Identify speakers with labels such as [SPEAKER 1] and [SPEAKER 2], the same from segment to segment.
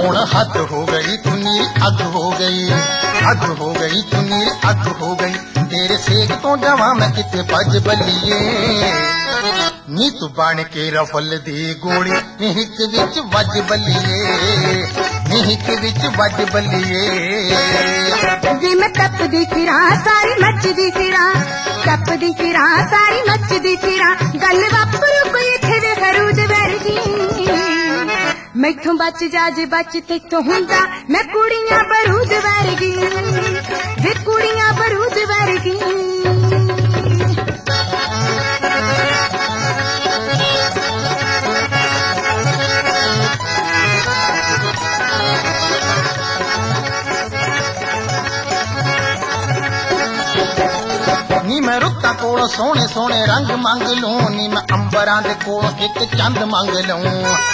[SPEAKER 1] ਹੁਣ हद हो गई तू नीरी अग हो गई, अग हो गई तू नीरी अग हो गई। तेरे सेक तो जावां मैं किते भज बल्लीए, नी तू बन के रफल दी गोली निहिक विच वज बल्लीए, निहिक विच वज बल्लीए।
[SPEAKER 2] जे मैं तपदी फिरां सारी मचदी फिरां, तपदी फिरां सारी मचदी फिरां, गल वापरू कोई इत्थे दे खरूद वर्गी। मैथों बच जा जे बच तैथों हुंदा मैं कुड़ियां बरूद वर्गी, वे कुड़ियां बरूद वर्गी।
[SPEAKER 1] नी मैं रुत्ता कोलों सोहने सोहने रंग मंग लूं, नी मैं अंबरां दे कोलों एक चंद मंग लूं।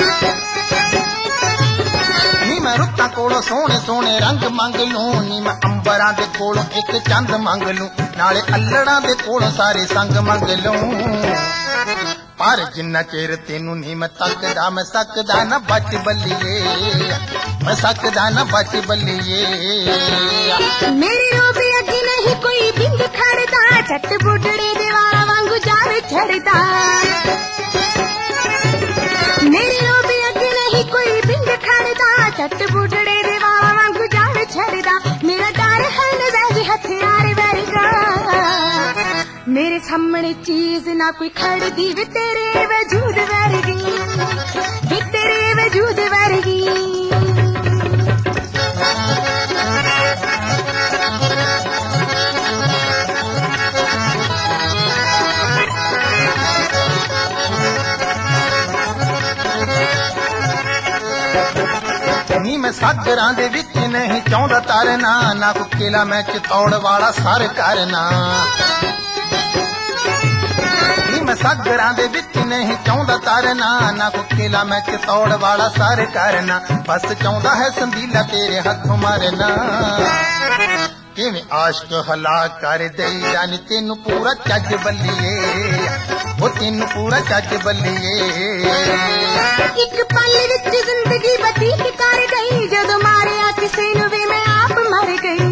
[SPEAKER 1] नी मैं रुत्ता कोलों सोहने सोहने रंग मंग लूं, नी मैं अंबरां दे कोलों एक चंद मंग लूं, नाले अल्लड़ां दे कोलों सारे संग मंग लूं। पर जिन्ना चेर तेनू नी मैं तकदा, मैं सकदा ना बच बल्लीए, मैं सकदा ना बच बल्लीए।
[SPEAKER 2] मेरी रोबी अगी नहीं कोई बिंद खड़दा, झट बुढ़ड़े दे वाला वांगू जावे छड़दा। मेरी रोबी अगी नहीं कोई बिंद खड़दा, झट बुढ़ड़े दे वाला वांगू जावे छड़दा। मेरा डर है नज़र हथियार वर्गा, मेरे सामने चीज ना कोई खड़दी वे तेरे वजूद वर्गी, वे तेरे वजूद वर्गी। नी मैं सागरां दे विच नहीं चाहुंदा तरना, ना कोई किला मैं चितौड़ वाला सर करना। नी मैं सागरां दे विच नहीं चाहुंदा तरना, ना कोई किला मैं चितौड़ वाला सर करना। बस चाहुंदा है संदीला तेरे हथों मरना, किवें आशिक हलाक कर देई जानी तेनू पूरा चज बल्लीए, वो तेनू पूरा चज बल्लीए। एक पल विच जिंदगी बतीत कर गई, जदों मारिया किसे नू वे मैं आप मर गई।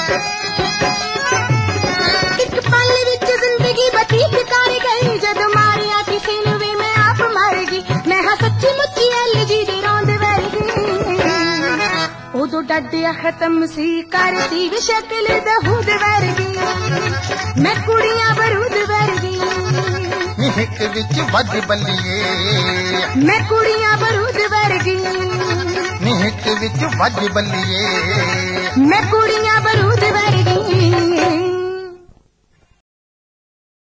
[SPEAKER 2] एक पल विच जिंदगी बतीत कर गई, जदों मारिया किसे नू वे मैं आप मर गई। मैं हां सच्ची मुच्ची LG दी रौंद वर्गी, उदों डड्डिया खत्म सी करती भी शक्ल दहूद वर्गी, मैं कुड़ियां बरूद वर्गी। निहिक विच वज बल्लीए, मैं कुड़ियां बरूद वर्गी। निहिक विच वज बल्लीए, मैं कुड़ियां बरूद वर्गी।